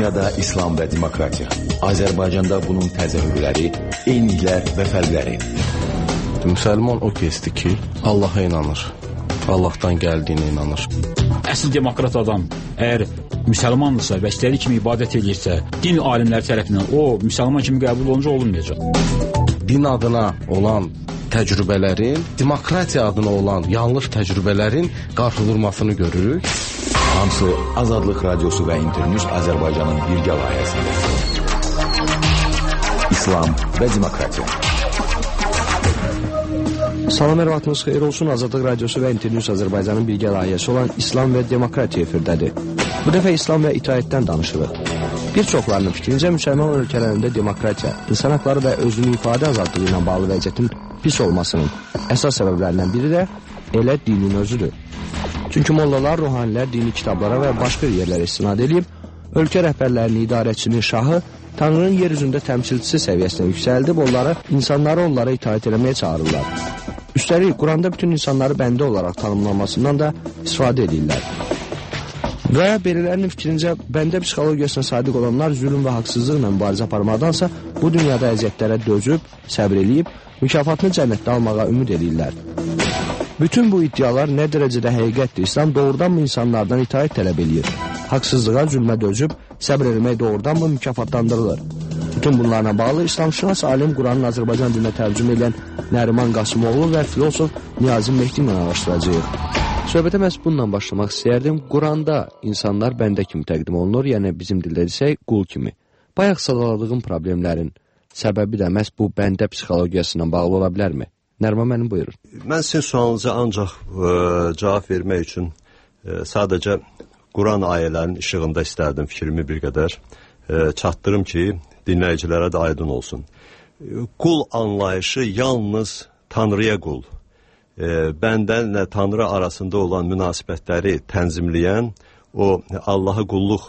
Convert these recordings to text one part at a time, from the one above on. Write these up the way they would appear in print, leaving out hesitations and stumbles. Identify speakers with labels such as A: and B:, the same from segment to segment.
A: dünyada İslam və demokratiya. Azərbaycanda bunun təzahürləri, eyniliklər və fərqləri.
B: Müsəlman o kəsdir ki, Allaha inanır. Allahdan gəldiyinə inanır.
C: Əsl demokrat adam əgər müsəlmandırsa və istədiyi kimi ibadət edirsə, din alimləri tərəfindən o müsəlman kimi qəbul olunca olunmayacaq.
B: Din adına olan təcrübələrin, demokratiya adına olan yanlış təcrübələrin qarşıdurmasını görürük.
A: Hamısı Azadlıq Radiosu və İnternews Azərbaycanın birgə layihəsində. İslam və demokratiya.
D: Salam, ərvatınız xeyir olsun. Azadlıq Radiosu və İnternews Azərbaycanın birgə layihəsi olan İslam və demokratiya efirdədir. Bu dəfə İslam və itaətdən danışırıq. Bir çoxlarının fikrincə müsəlman ölkələrində demokratiya, insan haqları və özünü ifadə azadlığı ilə bağlı vəziyyətin pis olmasının əsas səbəblərindən biri də elə dinin özüdür. Çünki mollalar, ruhanilər dini kitablara və başqa yerlərə istinad edib, ölkə rəhbərlərinin, idarəçinin, şahı Tanrının yer üzündə təmsilçisi səviyyəsinə yüksəldib, insanları onlara itaət eləməyə çağırırlar. Üstəlik, Quranda bütün insanları bəndə olaraq tanımlanmasından da istifadə edirlər. Və birilərinin fikrincə, bəndə psixologiyasına sadiq olanlar zülm və haqsızlıqla mübarizə aparmaqdansa, bu dünyada əziyyətlərə dözüb, səbr eləyib, mükafatını cənnətdə almağa ümid edirlər. Bütün bu iddialar nə dərəcədə həqiqətdir? İslam doğrudanmı insanlardan itaət tələb eləyir? Haqsızlığa, zülmə dözüb, səbr eləmək doğrudanmı mükafatlandırılır? Bütün bunlarla bağlı İslamşünas alim Quranın Azərbaycan dilinə tərcümə edən Nəriman Qasımoğlu və filosof Niyazi Mehdi ilə araşdıracağıq. Söhbətə məhz bununla başlamaq istəyərdim. Quranda insanlar bəndə kimi təqdim olunur, yəni bizim dildə desək qul kimi. Bayaq sadaladığım problemlərin səbəbi də məhz bu bəndə psixologiyasından bağlı ola bilərmi? Nəriman mənim buyurun.
E: Mən sizin sualınıza ancaq cavab vermək üçün sadəcə Quran ayələrinin işığında istərdim fikrimi bir qədər çatdırım ki, dinləyicilərə də aydın olsun. Qul anlayışı yalnız Tanrıya qul, bəndənlə Tanrı arasında olan münasibətləri tənzimləyən o Allaha qulluq,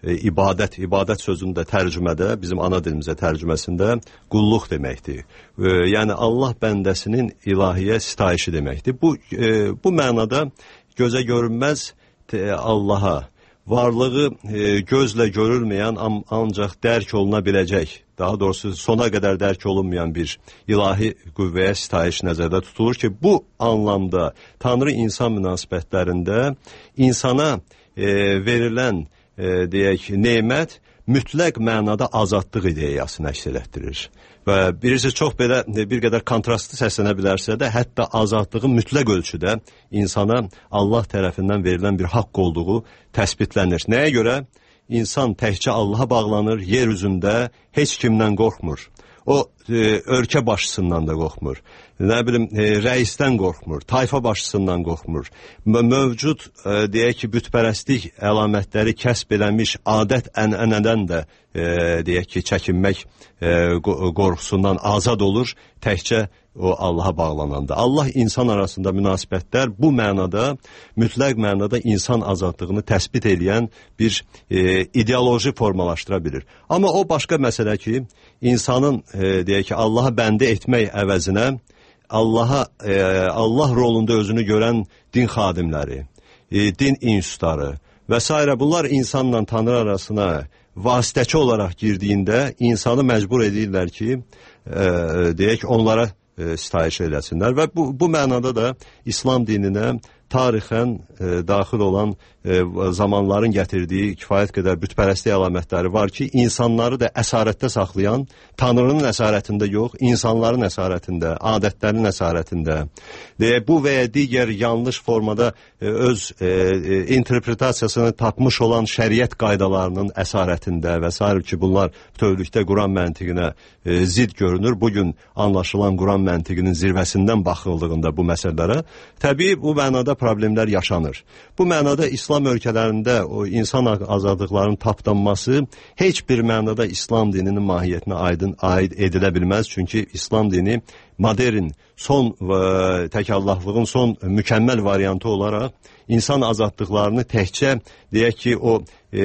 E: ibadət sözündə tərcümədə, bizim ana dilimizə tərcüməsində qulluq deməkdir. Yəni Allah bəndəsinin ilahiyyə sitayişi deməkdir. Bu mənada gözə görünməz Allaha, varlığı gözlə görülməyən ancaq dərk oluna biləcək, daha doğrusu sona qədər dərk olunmayan bir ilahi qüvvəyə sitayiş nəzərdə tutulur ki, bu anlamda Tanrı-insan münasibətlərində insana verilən deyək, nemət mütləq mənada azadlıq ideyasını əks elətdirir. Və birisi çox belə bir qədər kontrastlı səslənə bilərsə də, hətta azadlığın mütləq ölçüdə insana Allah tərəfindən verilən bir haqq olduğu təsbitlənir. Nəyə görə? İnsan təkcə Allaha bağlanır, yer üzündə heç kimdən qorxmur. O ölkə başçısından da qorxmur. Nə bilim, rəisdən qorxmur, tayfa başçısından qorxmur. Mövcud, deyək ki, bütpərəstlik əlamətləri kəsb eləmiş adət ənənədən də, deyək ki, çəkinmək qorxusundan azad olur, təkcə o Allaha bağlananda. Allah insan arasında münasibətlər bu mənada, mütləq mənada insan azadlığını təsbit edən bir ideoloji formalaşdıra bilir. Amma o başqa məsələ ki, insanın, deyək ki, Allaha bəndə etmək əvəzinə, Allah rolunda özünü görən din xadimləri, din institutları və s. bunlar insanla Tanrı arasına vasitəçi olaraq girdiyində insanı məcbur edirlər ki, deyək, onlara sitayiş eləsinlər və bu mənada da İslam dininə tarixən daxil olan zamanların gətirdiyi kifayət qədər bütpərəstlik əlamətləri var ki, insanları da əsarətdə saxlayan, Tanrının əsarətində yox, insanların əsarətində, adətlərin əsarətində, bu və ya digər yanlış formada öz interpretasiyasını tapmış olan şəriət qaydalarının əsarətində və s. ki, bunlar bütövlükdə Quran məntiqinə zid görünür. Bugün anlaşılan Quran məntiqinin zirvəsindən baxıldığında bu məsələlərə, təbii bu mənada problemlər yaşanır. Bu mənada İslam ölkələrində o insan azadlıqlarının tapdanması heç bir mənada İslam dininin mahiyyətinə aid edilə bilməz. Çünki İslam dini modern, son təkallahlığın son mükəmməl variantı olaraq insan azadlıqlarını təkcə, deyək ki, o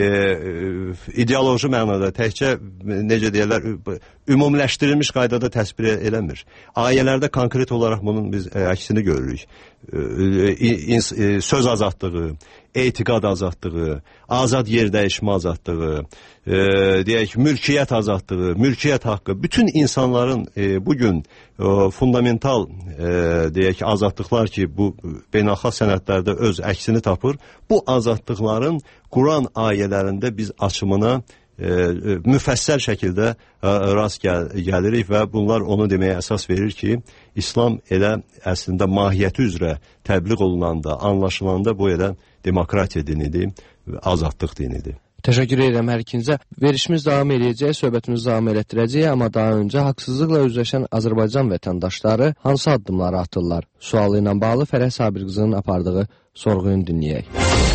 E: ideoloji mənada, təkcə, necə deyərlər, ümumiləşdirilmiş qaydada təsvir eləmir. Ayələrdə konkret olaraq bunun biz əksini görürük. Söz azadlığı, etiqad azadlığı, azad yer dəyişmə azadlığı, deyək mülkiyyət azadlığı, mülkiyyət haqqı, bütün insanların bugün fundamental deyək azadlıqlar ki, bu beynəlxalq sənədlərdə öz əksini tapır, bu azadlıqların Quran ayələrində biz açımına müfəssəl şəkildə rast gəlirik və bunlar onu deməyə əsas verir ki, İslam elə əslində mahiyyəti üzrə təbliğ olunanda, anlaşılanda bu elə demokratiya dinidir, azadlıq dinidir.
D: Təşəkkür edirəm hər ikinizə. Verişimiz davam edəcək, söhbətimizi davam elətdirəcək, amma daha öncə haqsızlıqla üzləşən Azərbaycan vətəndaşları hansı addımları atırlar? Sualı ilə bağlı Fərəh Sabirqızının apardığı sorğunu dinləyək.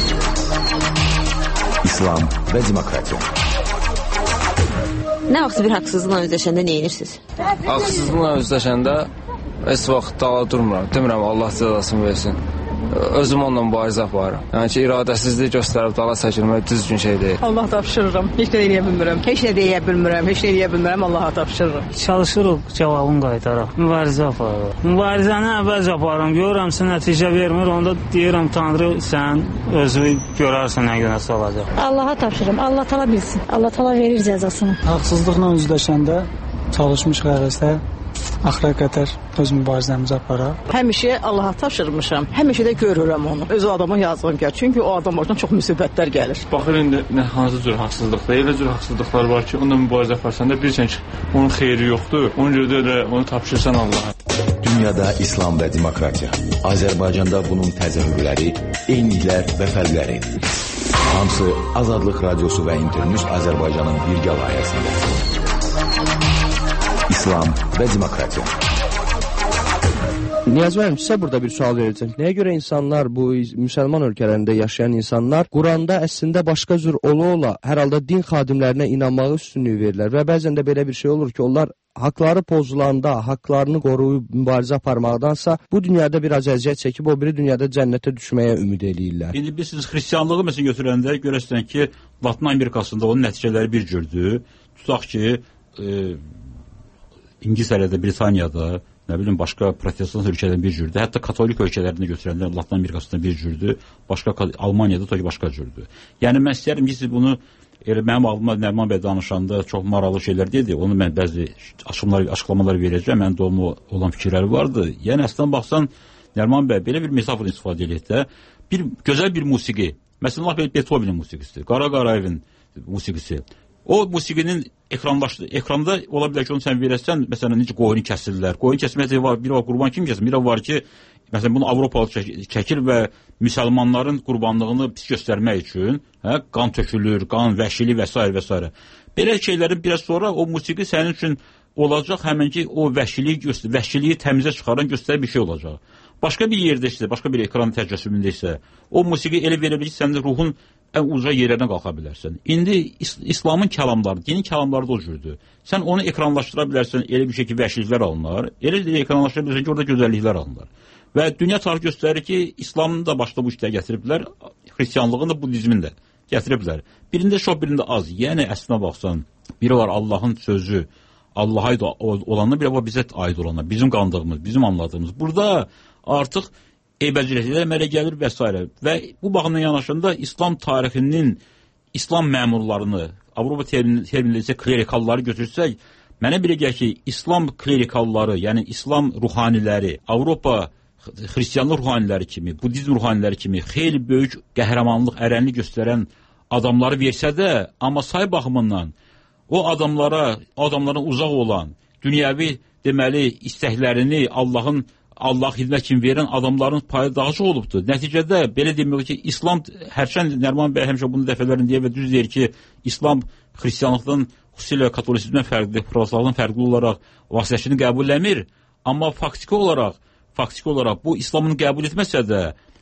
A: İslam və demokratiya.
F: Nə vaxt bir haqsızlıqla üzləşəndə nə edirsiniz?
G: Haqsızlıqla üzləşəndə heç vaxt dala durmuram. Demirəm Allah cəzasını versin. Özüm onunla mübarizə aparıram. Yəni ki, iradəsizlik göstərib dala çəkilmək düzgün şey deyil.
H: Allah tapşırıram. Heç nə eləyə bilmirəm. Heç nə deyə bilmirəm. Heç nə eləyə bilmirəm. Allaha tapşırıram.
I: Çalışırıq, cavabını qaytaraq. Mübarizə aparırıq. Mübarizəni əvvəlcə aparıram. Görürəmsə nəticə vermir. Onda deyirəm Tanrı sən özü görərsən nə günə salacaq.
J: Allaha tapşırıram. Allah tala bilsin. Allah tala verir cəzasını.
I: Haqsızlıqla üzləşəndə çalışmış qərəzdə axıra qədər öz mübarizəmizi aparaq.
H: Həmişə Allaha tapşırmışam. Həmişə də görürəm onu. Öz adama yazığım gəlir. Çünki o adam başına çox müsibətlər gəlir.
K: Baxır indi hansı cür haqsızlıqlar, elə cür haqsızlıqlar var ki, onunla mübarizə aparsan da bilirsən ki, onun xeyri yoxdur. Ona görə də onu tapşırsan Allaha.
A: Dünyada İslam və demokratiya. Azərbaycanda bunun təzahürləri, eyniliklər və fərqləri. Hamısı Azadlıq Radiosu və İnternews Azərbaycanın birgə layihəsində. İslam və demokratiya.
D: Niyaz müəllim, sizə burada bir sual verəcəm. Nəyə görə insanlar, bu müsəlman ölkələrində yaşayan insanlar Quranda əslində başqa cür ola-ola hər halda din xadimlərinə inanmağı üstünlüyü verirlər və bəzən də belə bir şey olur ki, onlar haqları pozulanda, haqlarını qoruyub mübarizə aparmaqdansa bu dünyada bir əziyyət çəkib, o biri dünyada cənnətə düşməyə ümid eləyirlər.
C: İndi biz xristianlığı məsələn götürəndə görəsən ki, Latın Amerikasında onun nəticələri bir cürdür. Tutaq ki, İngiltərədə, Britaniyada, nə bilim, başqa protestant ölkələrdə bir cürdür. Hətta katolik ölkələrində götürəndə Latın Amerikasında bir cürdür, Almaniyada da başqa cürdür. Yəni mən istəyirəm ki, siz bunu mənim ağlıma Nəriman bəy danışanda çox maraqlı şeylər deyildi. Onu mən bəzi açıqlamalar verəcəm. Mənim də olan fikirləri vardı. Yəni əslən baxsan, Nəriman bəy belə bir metafor istifadə edək də, bir gözəl bir musiqi. Məsələn, Beethovenin musiqisi, Qara Qarayevin musiqisi. O musiqinin ekranda ola bilər ki, onu sən verəsən, məsələn, necə qoyunu kəsirlər. Qoyun kəsməkdə biri var, qurban kim kəsin? Biri var ki, məsələn, bunu Avropalı çəkir və müsəlmanların qurbanlığını pis göstərmək üçün qan tökülür, qan, vəhşilik və s. və s. Belə şeylərin biraz sonra o musiqi sənin üçün olacaq, həmin ki, o vəhşiliyi təmizə çıxaran göstərən bir şey olacaq. Başqa bir yerdə isə, başqa bir ekran təcrübəsində isə o musiqi elə verir ki, sənin ruhun ən uca yerlərinə qalxa bilərsən. İndi İslamın kəlamları, dinin kəlamları da o cürdür. Sən onu ekranlaşdıra bilərsən, elə bir şey ki, vəhşiliklər alınır, elə ekranlaşdıra bilərsən ki, orada gözəlliklər alınır. Və dünya tarixi göstərir ki, İslamın da başda bu işləri gətiriblər, xristianlığın da budizmin də gətiriblər. Birində çox, birində az. Yəni, əslinə baxsan, biri var Allahın sözü, Allaha aid olanlar, biri var bizə aid olanlar, bizim qandığımız, bizim anladığımız. Burada artıq eybəcililiklər əmələ gəlir və s. Və bu baxımdan yanaşında İslam tarixinin İslam məmurlarını, Avropa terminlə isə klerikalları götürsək, mənə belə gəlir ki, İslam klerikalları, yəni İslam ruhaniləri, Avropa xristianlıq ruhaniləri kimi, budizm ruhaniləri kimi xeyli böyük qəhrəmanlıq, ərənlik göstərən adamları versə də, amma say baxımından o adamların uzaq olan, dünyəvi deməli istəklərini Allah xidmət kimi verən adamların payı daha çox olubdur. Nəticədə belə demək ki, İslam, hərçənd Nəriman bəy həmişə bunu dəfələrini deyir və düz deyir ki, İslam xristianlıqdan, xüsusilə katolisizmdən fərqli, pravoslavdan fərqli olaraq vasitəçini qəbul eləmir, amma faktiki olaraq bu İslamın qəbul etməsə də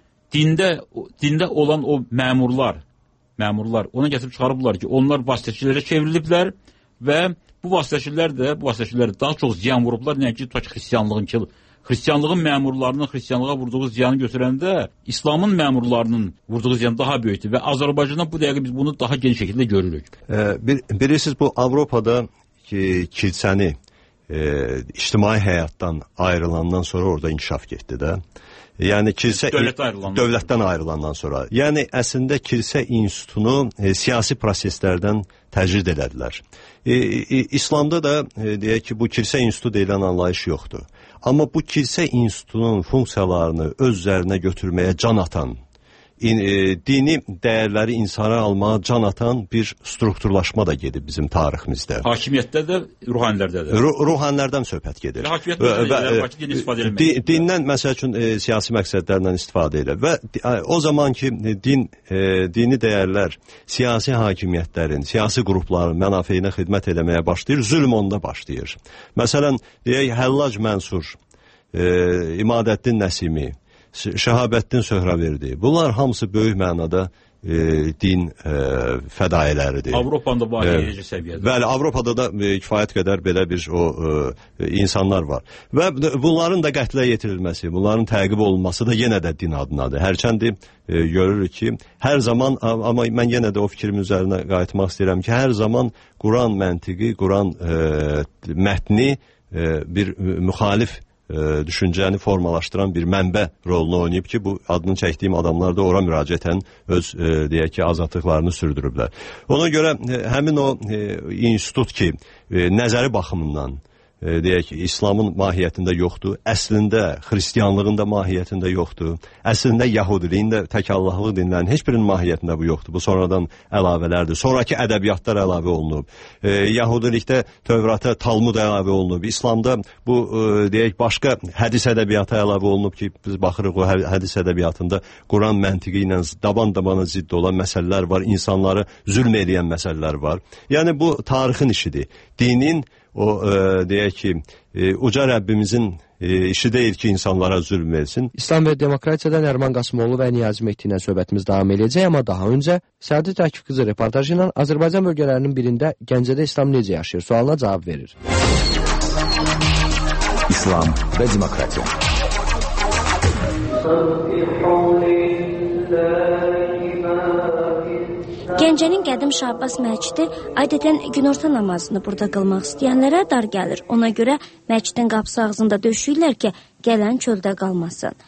C: dində olan o məmurlar ona gətirib çıxarıblar ki, onlar vasitəçilərə çevriliblər və bu vasitəçilər daha çox ziyan vurublar, nəinki xristianlığın məmurlarının xristianlığa vurduğu ziyanı götürəndə İslamın məmurlarının vurduğu ziyan daha böyükdür və Azərbaycanda bu dəqiqə biz bunu daha geniş şəkildə görürük.
E: Bilirsiniz, bu Avropada kilsəni ictimai həyatdan ayrılandan sonra orada inkişaf getdi də. Yəni kilsə dövlətdən ayrılandan sonra. Yəni əslində kilsə institutunu siyasi proseslərdən təcrid elədilər. İslamda da deyək ki, bu kilsə institutu deyilən anlayış yoxdur. Amma bu kilsə institutunun funksiyalarını öz üzərinə götürməyə can atan, dini dəyərləri insana almağa can atan bir strukturlaşma da gedib bizim tariximizdə.
C: Hakimiyyətdə də, ruhanilərdə də.
E: Ruhanilərdən söhbət gedir. Dindən, məsəl üçün, siyasi məqsədlərlə istifadə edir. Və o zaman ki, dini dəyərlər siyasi hakimiyyətlərin, siyasi qrupların mənafeyinə xidmət eləməyə başlayır, zülm onda başlayır. Məsələn, deyək, Həllac Mənsur, İmadəddin Nəsimi, Şəhabəddin Söhrəverdi. Bunlar hamısı böyük mənada din fədailəridir.
C: Avropada var edici səviyyədə.
E: Bəli, Avropada da kifayət qədər belə bir insanlar var. Və bunların da qətlə yetirilməsi, bunların təqib olunması da yenə də din adınadır. Hərçəndi görürük ki, hər zaman, amma mən yenə də o fikrimin üzərinə qayıtmaq istəyirəm ki, hər zaman Quran məntiqi, Quran mətni bir müxalif düşüncəni formalaşdıran bir mənbə rolunu oynayıb ki, bu adını çəkdiyim adamlar da ora müraciətən öz, deyək ki, azadlıqlarını sürdürüblər. Ona görə həmin o institut ki, nəzəri baxımından, deyək ki, İslamın mahiyyətində yoxdur, əslində xristiyanlığın da mahiyyətində yoxdur, əslində yahudiliyin də tək Allahlıq dinlərin heç birinin mahiyyətində bu yoxdur. Bu sonradan əlavələrdir. Sonraki ədəbiyyatlar əlavə olunub. Yahudilikdə Tövrata Talmud əlavə olunub. İslamda bu, deyək, başqa hədis ədəbiyyatı əlavə olunub ki, biz baxırıq o hədis ədəbiyyatında Quran məntiqi ilə daban-dabana zidd olan məsələlər var, insanları zülm edən məsələlər var. Yəni, bu tarixin işidir. Dinin o, deyək ki, uca Rəbbimizin işi deyil ki, insanlara zülm versin.
D: İslam və Demokratiyadan Ərman Qasımoğlu və Niyazi Mehdi ilə söhbətimiz davam edəcək, amma daha öncə Səadi Təklif qızı reportajı ilə Azərbaycan bölgələrinin birində Gəncədə İslam necə yaşayır sualına cavab verir.
A: İslam və Demokratiya.
L: Gəncənin Qədim Şah Abbas məscidi adətən günorta namazını burada qılmaq istəyənlərə dar gəlir. Ona görə məscidin qapısı ağzında döşüyürlər ki, gələn çöldə qalmasın.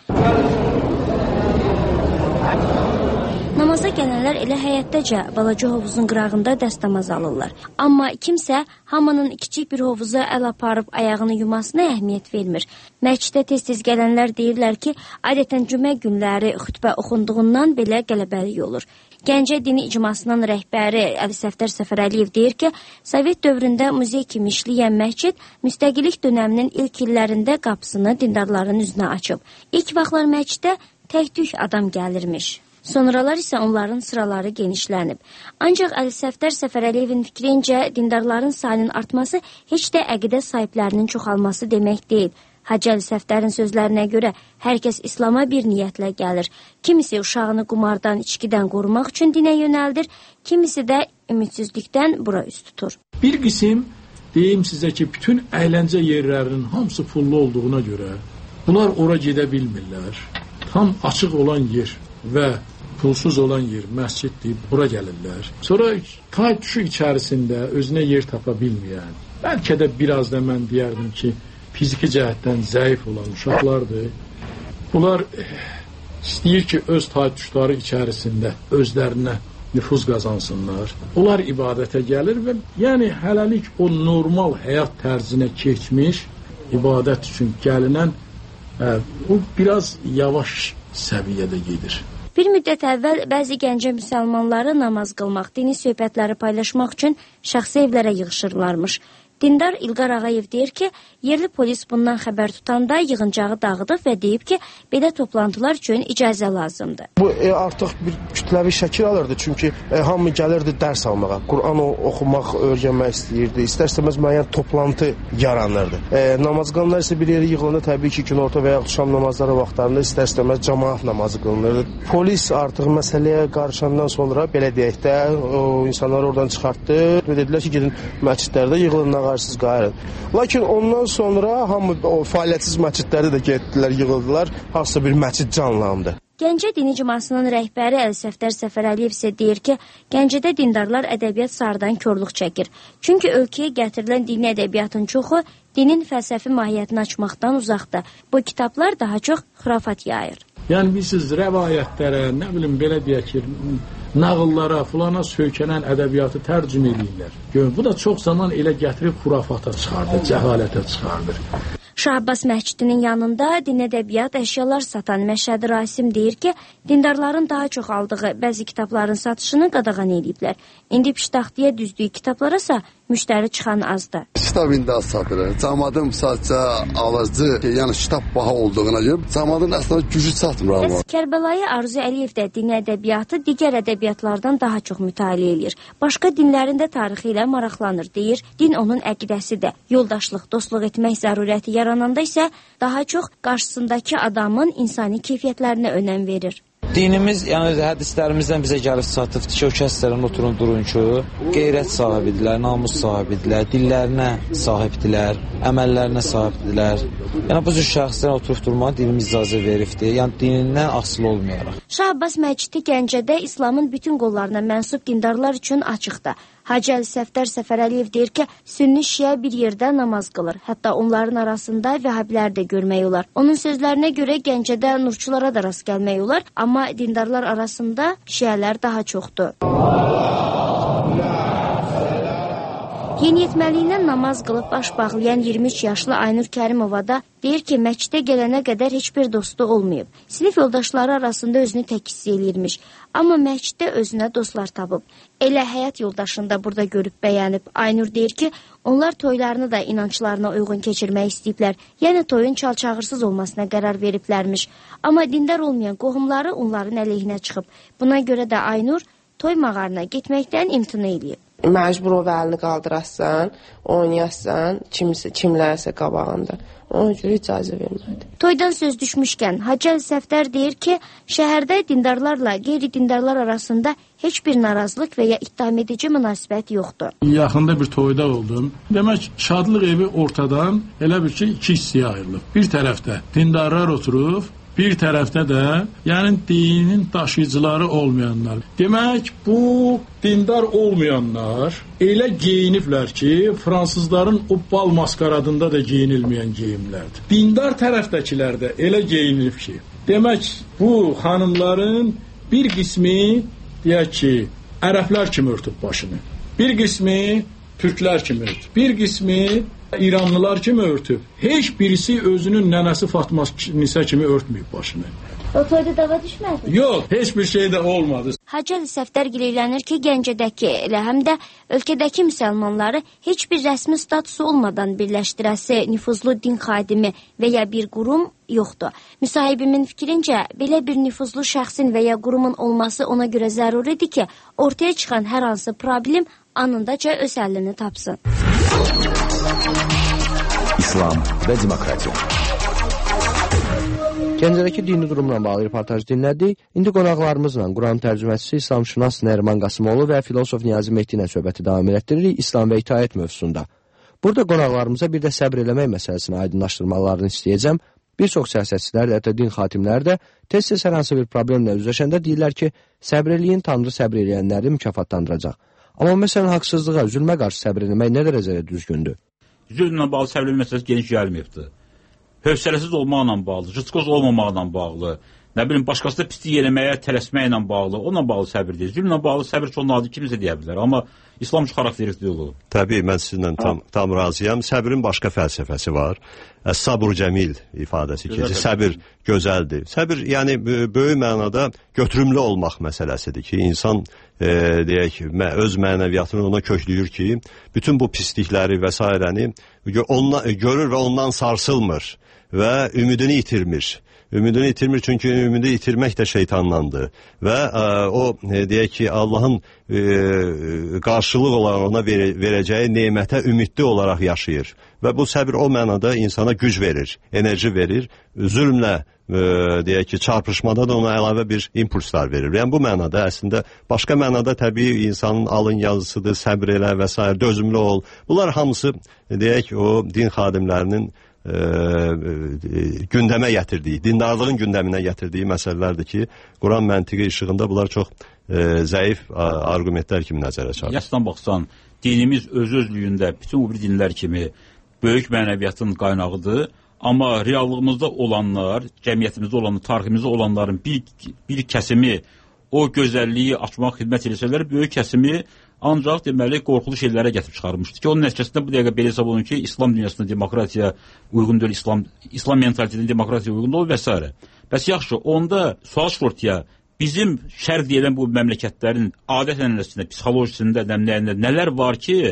L: Namaza gələnlər elə həyətdəcə balaca hovuzun qırağında dəstəmaz alırlar. Amma kimsə hamının kiçik bir hovuza əl aparıb ayağını yumasına əhəmiyyət vermir. Məscidə tez-tez gələnlər deyirlər ki, adətən cümə günləri xütbə oxunduğundan belə qələbəlik olur. Gəncə dini icmasının rəhbəri Əli Səfdər Səfərəliyev deyir ki, Sovet dövründə muzey kimi işləyən məscid müstəqillik dönəminin ilk illərində qapısını dindarların üzünə açıb. İlk vaxtlar məscidə tək-tük adam gəlirmiş. Sonralar isə onların sıraları genişlənib. Ancaq Əli Səfdər Səfərəliyevin fikrincə dindarların sayının artması heç də əqidə sahiblərinin çoxalması demək deyil. Hacı Əli Səfdərin sözlərinə görə hər kəs İslama bir niyyətlə gəlir. Kimisi uşağını qumardan, içkidən qorumaq üçün dinə yönəldir, kimisi də ümidsizlikdən bura üst tutur.
M: Bir qism deyim sizə ki, bütün əyləncə yerlərinin hamısı pullu olduğuna görə bunlar ora gedə bilmirlər. Tam açıq olan yer və pulsuz olan yer, məscid deyib, bura gəlirlər. Sonra tay-tuşu içərisində özünə yer tapa bilməyən, bəlkə də biraz da mən deyərdim ki, fiziki cəhətdən zəif olan uşaqlardır. Bunlar istəyir ki, öz tay-tuşları içərisində özlərinə nüfuz qazansınlar. Onlar ibadətə gəlir və yəni hələlik o normal həyat tərzinə keçmiş ibadət üçün gəlinən o biraz yavaş səviyyədə gedir.
L: Bir müddət əvvəl bəzi Gəncə müsəlmanları namaz qılmaq, dini söhbətləri paylaşmaq üçün şəxsi evlərə yığışırlarmış. Dindar İlqar Ağayev deyir ki, yerli polis bundan xəbər tutanda yığıncağı dağıdıb və deyib ki, belə toplantılar üçün icazə lazımdır.
N: Bu artıq bir kütləvi şəkil alırdı, çünki hamı gəlirdi dərs almağa, Qur'an oxumaq, öyrənmək istəyirdi, istər-istəməz müəyyən toplantı yaranırdı. Namaz qılanlar isə bir yerə yığılanda təbii ki, günorta və ya şam namazları vaxtlarında istər-istəməz cəmaat namazı qılınırdı. Polis artıq məsələyə qarışandan sonra, belə deyək də, o insanları oradan çıxartdı və dedilər ki, gedin məscidlərdə yığılın, nağarsız qayırın. Lakin ondan sonra hamı o fəaliyyətsiz məscidlərdə də getdilər, yığıldılar, hansısa bir məscid canlandı.
L: Gəncə Dini Cümasının rəhbəri Əl-Səfdər Səfərəliyev isə deyir ki, Gəncədə dindarlar ədəbiyyat sarıdan korluq çəkir. Çünki ölkəyə gətirilən dini ədəbiyyatın çoxu dinin fəlsəfi mahiyyətini açmaqdan uzaqdır. Bu kitablar daha çox xurafat yayır.
M: Yəni bilirsiniz, rəvayətlərə, nə bilim belə deyək ki, nağıllara, fulana söykənən ədəbiyyatı tərcümə edirlər. Bu da çox zaman elə gətirib xurafata çıxardır, cəhalətə çıxardır.
L: Şah Abbas məscidinin yanında din ədəbiyyat əşyalar satan Məşədi Rasim deyir ki, dindarların daha çox aldığı bəzi kitabların satışını qadağan ediblər. İndi piştaxtaya düzdüyü kitablara isə müştəri çıxan azdır.
O: Kitab indi az satılır. Cəmaatın sadəcə alıcı, yəni kitab baha olduğuna görə cəmaatın əslində gücü çatmır.
L: Kərbəlayı Arzu Əliyev də din ədəbiyyatı digər ədəbiyyatlardan daha çox mütaliə edir. Başqa dinlərin də tarixi ilə maraqlanır, deyir. Din onun əqidəsidir. Yoldaşlıq, dostluq etmək zərurəti yarananda isə daha çox qarşısındakı adamın insani keyfiyyətlərinə önəm verir.
P: Dinimiz, yəni hədislərimizdən bizə gəlib çatıbdır ki, o kəslərin oturun durun ki, qeyrət sahibidirlər, namus sahibidirlər, dillərinə sahibdirlər, əməllərinə sahibdirlər. Yəni bu cür şəxslərə oturub durmağa dinimiz icazə veribdir, yəni dinindən asılı olmayaraq.
L: Şah Abbas məscidi Gəncədə İslamın bütün qollarına mənsub dindarlar üçün açıqdır. Hacı Əl-Səfdər Səfərəliyev deyir ki, sünni şiə bir yerdə namaz qılır. Hətta onların arasında vəhhabilər də görmək olar. Onun sözlərinə görə Gəncədə nurçulara da rast gəlmək olar, amma dindarlar arasında şiələr daha çoxdur. Yeniyetməliyindən namaz qılıb baş bağlayan 23 yaşlı Aynur Kərimova da deyir ki, məscidə gələnə qədər heç bir dostu olmayıb. Sinif yoldaşları arasında özünü tək hiss eləyirmiş. Amma məsciddə özünə dostlar tapıb. Elə həyat yoldaşını da burada görüb bəyənib. Aynur deyir ki, onlar toylarını da inanclarına uyğun keçirmək istəyiblər. Yəni toyun çalçağırsız olmasına qərar veriblərmiş. Amma dindar olmayan qohumları onların əleyhinə çıxıb. Buna görə də Aynur toy mağarına getməkdən imtina eləyib.
Q: Məcbur ol əlini qaldırasan, oynayasan, kimlərsə qabağında. Ona görə icazə vermədi.
L: Toydan söz düşmüşkən, Hacı Əl-Səfdər deyir ki, şəhərdə dindarlarla qeyri-dindarlar arasında heç bir narazılıq və ya ittiham edici münasibət yoxdur.
M: Yaxında bir toyda oldum. Demək, şadlıq evi ortadan elə bir ki, iki hissəyə ayrılıb. Bir tərəfdə dindarlar oturub, bir tərəfdə də, yəni dinin daşıyıcıları olmayanlar. Demək, bu dindar olmayanlar elə geyiniblər ki, fransızların o bal maskaradında da geyinilməyən geyimlərdir. Dindar tərəfdəkilər də elə geyinilib ki, demək, bu xanımların bir qismi, deyək ki, ərəblər kimi örtüb başını, bir qismi türklər kimi örtüb, bir qismi İranlılar kimi örtüb. Heç birisi özünün nənəsi Fatma Nisə kimi örtməyib başını.
L: O toyda dava düşmədi?
M: Yox, heç bir şey də olmadı.
L: Hacı Əl-Səfdər gileylənir ki, Gəncədəki elə həm də ölkədəki müsəlmanları heç bir rəsmi statusu olmadan birləşdirəsi nüfuzlu din xadimi və ya bir qurum yoxdur. Müsahibimin fikrincə, belə bir nüfuzlu şəxsin və ya qurumun olması ona görə zəruridir ki, ortaya çıxan hər hansı problem anındaca öz həllini tapsın.
A: İslam və demokratiya.
D: Gəncədəki dini durumla bağlı reportaj dinlədik. İndi qonaqlarımızla Quran tərcüməçisi İslamşünas Nəriman Qasımoğlu və filosof Niyazi Mehdi ilə söhbəti davam etdiririk İslam və itaət mövzusunda. Burada qonaqlarımıza bir də səbr eləmək məsələsini aydınlaşdırmalarını istəyəcəm. Bir çox siyasətçilər də, din xatimləri də tez-tez hər hansı bir problemlə üzləşəndə deyirlər ki, səbr eləyin, Tanrı səbr eləyənləri mükafatlandıracaq. Amma məsələn, haqsızlığa, zülmə qarşı səbr eləmək nə dərəcədə düzgündür?
C: Zülmlə bağlı səbr eləmək məsələsi geniş gəlməyibdir. Hövsələsiz olmaqla bağlı, cıçqoz olmamaqla bağlı, nə bilim, başqası da pislik eləməyə, tələsməklə bağlı, onunla bağlı səbir deyil. Zülmlə bağlı səbir çox nadir kimsə deyə bilər, amma İslam çox xarakteristik olur.
E: Təbii, mən sizinlə tam razıyam. Səbrin başqa fəlsəfəsi var. Sabr cəmil ifadəsi ki, səbir gözəldir. Səbir, yəni, böyük mənada götürümlü olmaq məsələsidir ki, insan deyək, öz mənəviyyatını ona köklüyür ki, bütün bu pislikləri və s. görür və ondan sarsılmır və ümidini itirmir. Ümidini itirmir çünki ümidi itirmək də şeytandandır. Və o, deyək ki, Allahın qarşılıq olaraq ona verəcəyi nemətə ümidli olaraq yaşayır. Və bu səbir o mənada insana güc verir, enerji verir, zülmlə deyək ki, çarpışmada da ona əlavə bir impulslar verir. Yəni bu mənada əslində, başqa mənada təbii insanın alın yazısıdır, səbr elə və s. dözümlü ol. Bunlar hamısı, deyək, o din xadimlərinin gündəmə gətirdiyi, dindarlığın gündəminə gətirdiyi məsələlərdir ki, Quran məntiqi işığında bunlar çox zəif arqumentlər kimi nəzərə çarpır.
C: Yasdan baxsan, dinimiz öz-özlüyündə bütün o bir dinlər kimi böyük mənəviyyatın qaynağıdır. Amma reallığımızda olanlar, cəmiyyətimizdə olanlar, tariximizdə olanların bir kəsimi o gözəlliyi açmaq, xidmət eləsələr, böyük kəsimi ancaq deməli qorxulu şeylərə gətirib çıxarmışdı ki, onun nəticəsində bu dəqiqə belə hesab olunur ki, İslam dünyasında demokratiya uyğun deyil, İslam mentalitetinin demokratiya uyğun deyil və s. Bəs yaxşı, onda sual çıxır ortaya, bizim şərq deyilən bu məmləkətlərin adət-ənənəsində, psixolojisində, nələr var ki,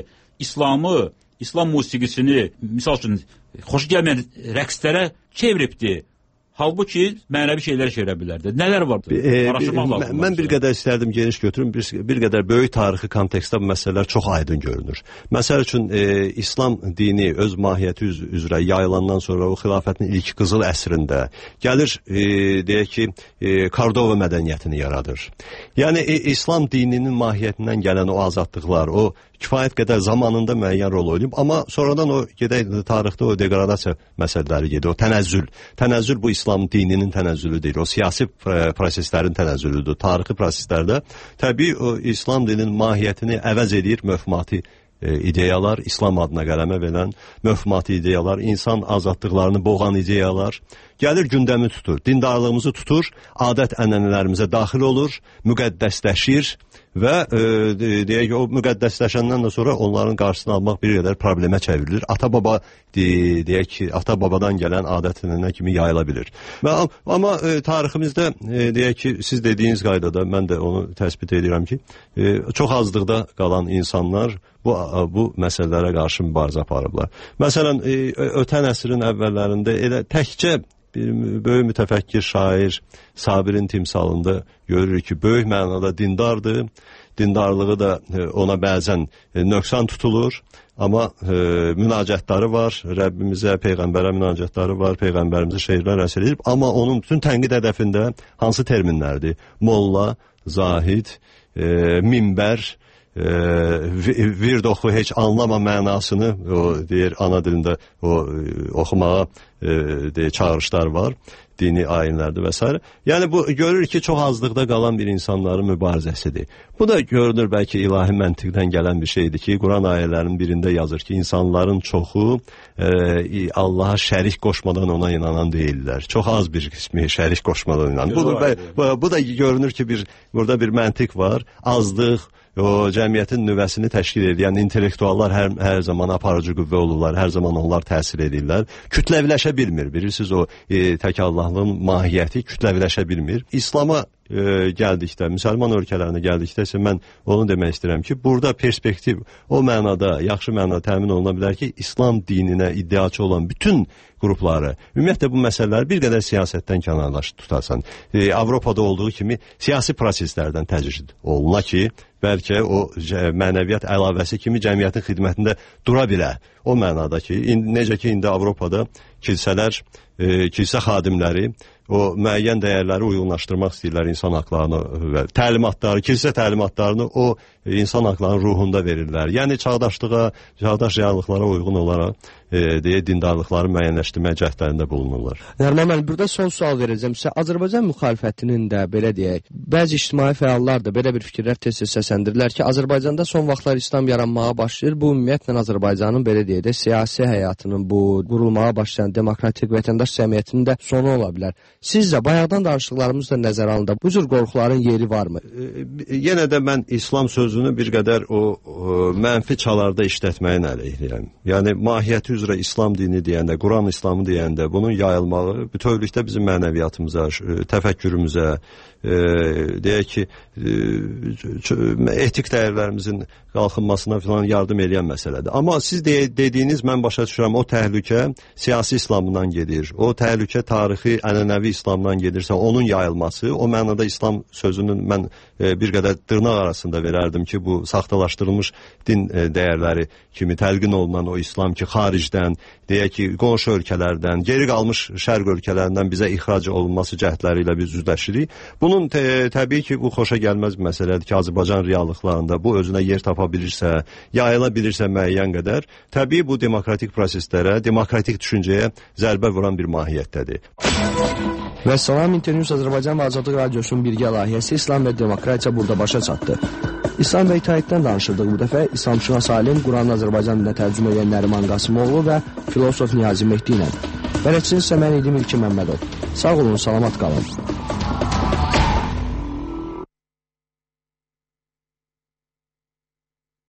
C: İslam musiqisini, misal üçün, xoş gəlməyən rəqslərə çeviribdir. Halbuki mənəvi şeylər çevirə bilərdi. Nələr vardı?
E: Mən bir qədər istərdim geniş götürüm, bir qədər böyük tarixi kontekstdə bu məsələlər çox aydın görünür. Məsəl üçün, İslam dini öz mahiyyəti üzrə yayılandan sonra o xilafətin ilk qızıl əsrində gəlir, deyək ki, Kordova mədəniyyətini yaradır. Yəni, İslam dininin mahiyyətindən gələn o azadlıqlar, o kifayət qədər zamanında müəyyən rol oynayıb, amma sonradan o gedək tarixdə o degradasiya məsələləri gedir, o tənəzzül bu İslam dininin tənəzzülü deyil, o siyasi proseslərin tənəzzülüdür. Tarixi proseslərdə təbii o İslam dininin mahiyyətini əvəz edir mövhumati ideyalar, İslam adına qələmə verən mövhumati ideyalar, insan azadlıqlarını boğan ideyalar gəlir gündəmi tutur, dindarlığımızı tutur, adət-ənənələrimizə daxil olur, müqəddəsləşir və deyək o müqəddəsləşəndən də sonra onların qarşısını almaq bir qədər problemə çevrilir. Ata-baba deyək ki, ata-babadan gələn adət-ənənə kimi yayıla bilir. Amma tariximizdə deyək ki, siz dediyiniz qaydada mən də onu təsbit edirəm ki, çox azlıqda qalan insanlar bu məsələlərə qarşı mübarizə aparıblar. Məsələn, ötən əsrin əvvəllərində elə təkcə böyük mütəfəkkir şair Sabirin timsalında görürük ki, böyük mənada dindardır, dindarlığı da ona bəzən nöqsan tutulur, amma münacətləri var, Rəbbimizə, Peyğəmbərə münacətləri var, Peyğəmbərimizə şeirlər əsər edib, amma onun bütün tənqid hədəfində hansı terminlərdir? Molla, zahid, minbər, vird oxu heç anlama mənasını o deyir ana dilində o oxumağa çağırışlar var dini ayinlərdə və s. Yəni bu görür ki, çox azlıqda qalan bir insanların mübarizəsidir. Bu da görünür bəlkə ilahi məntiqdən gələn bir şeydir ki, Quran ayələrinin birində yazır ki, insanların çoxu Allaha şərik qoşmadan ona inanan deyirlər. Çox az bir qismi şərik qoşmadan inanır. Bu da görünür ki, burada bir məntiq var. Azlıq o cəmiyyətin nüvəsini təşkil edən intellektuallar hər zaman aparıcı qüvvə olurlar, hər zaman onlar təsir edirlər. Kütləviləşə bilmir, bilirsiniz o tək Allahın mahiyyəti kütləviləşə bilmir. İslam'a gəldikdə, müsəlman ölkələrinə gəldikdə isə mən onu demək istəyirəm ki, burada perspektiv o mənada, yaxşı mənada təmin oluna bilər ki, İslam dininə iddiaçı olan bütün qrupları, ümumiyyətlə bu məsələləri bir qədər siyasətdən kənarlaşıb tutarsan. Avropada olduğu kimi siyasi proseslərdən təcrid oluna ki, bəlkə o mənəviyyat əlavəsi kimi cəmiyyətin xidmətində dura bilə. O mənada ki, necə ki, indi Avropada kilsələr, kilsə xadimləri o müəyyən dəyərləri uyğunlaşdırmaq istəyirlər insan haqlarını və təlimatları, kilsə təlimatlarını o insan haqlarının ruhunda verirlər. Yəni çağdaşlığa, çağdaş reallıqlara uyğun olaraq dindarlıqları müəyyənləşdirmə cəhdlərində bulunurlar.
D: Mən burada son sual verəcəm sizə. Azərbaycan müxalifətinin də belə deyək, bəzi ictimai fəallar da belə bir fikirlər tez-tez səsləndirirlər ki, Azərbaycanda son vaxtlar İslam yaranmağa başlayır. Bu ümumiyyətlə Azərbaycanın belə deyək də siyasi həyatının bu qurulmağa başlayan demokratik vətəndaş cəmiyyətinin də sonu ola bilər. Sizcə bayaqdan danışdıqlarımız da nəzərə alındı. Bu cür qorxuların yeri varmı?
E: Yenə də mən İslam sözünü bir qədər o mənfi çalarda işlətməyin əleyhirəm. Yəni mahiyyəti üzrə İslam dini deyəndə, Quran İslamı deyəndə bunun yayılmağı bütövlükdə bizim mənəviyyatımıza, təfəkkürümüzə, deyək ki, etik dəyərlərimizin qalxınmasına falan yardım edən məsələdir. Amma siz dediyiniz mən başa düşürəm, o təhlükə siyasi İslamdan gedir. O təhlükə tarixi, ənənəvi İslamdan gedirsə, onun yayılması, o mənada İslam sözünün mən bir qədər dırnaq arasında verərdim ki, bu saxtalaşdırılmış din dəyərləri kimi təlqin olunan o İslam ki, xaricdən, deyək ki, qonşu ölkələrdən, geri qalmış şərq ölkələrindən bizə ixrac olunması cəhdləri ilə biz üzləşirik. Bunun təbii ki, bu xoşa gəlməz bir məsələdir ki, Azərbaycan reallıqlarında bu özünə yer tapa bilirsə, yayıla bilirsə müəyyən qədər, təbii bu demokratik proseslərə, demokratik düşüncəyə zərbə vuran bir mahiyyətdədir.
D: Və salam, İnternews Azərbaycan və Azadlıq Radiosunun birgə layihəsi İslam və Demokratiya burada başa çatdı. İslam və itaətdən danışırdıq bu dəfə. İslamşünas alim, Quranı Azərbaycan dilinə tərcümə edən Nəriman Qasımoğlu və filosof Niyazi Mehdi ilə. Bələdçiniz isə mən idim İlkin Məmmədov. Sağ olun, salamat qalın.